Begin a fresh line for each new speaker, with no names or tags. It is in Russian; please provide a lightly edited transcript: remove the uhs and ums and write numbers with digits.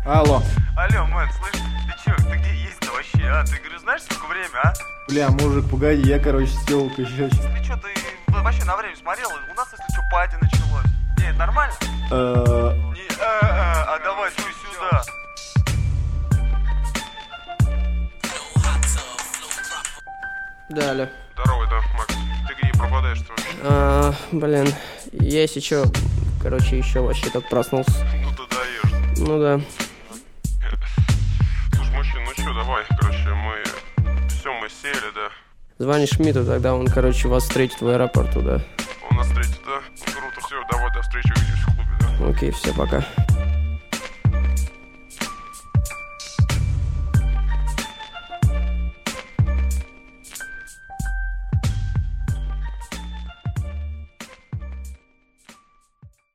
Алло.
Алло, мэн, слышь, ты чё, ты где есть-то вообще, а? Ты, говорю, знаешь, сколько время, а?
Бля, мужик, погоди, я, короче, с тёлкой щас.
Ты чё, ты вообще на время смотрел? У нас, если чё, пати началось. Не, это нормально? А давай ты сюда.
Да, алло.
Здорово, это Макс. Ты где пропадаешь-то вообще?
Блин, я еще, еще вообще только проснулся.
Ну ты даешь.
Ну да.
Слушай, мужчина, ну чё, давай, мы сели, да.
Звонишь Шмидту, тогда он, вас встретит в аэропорту, да.
Он нас встретит, да? Круто, все, давай, до встречи, увидимся в клубе, да.
Окей, все, пока.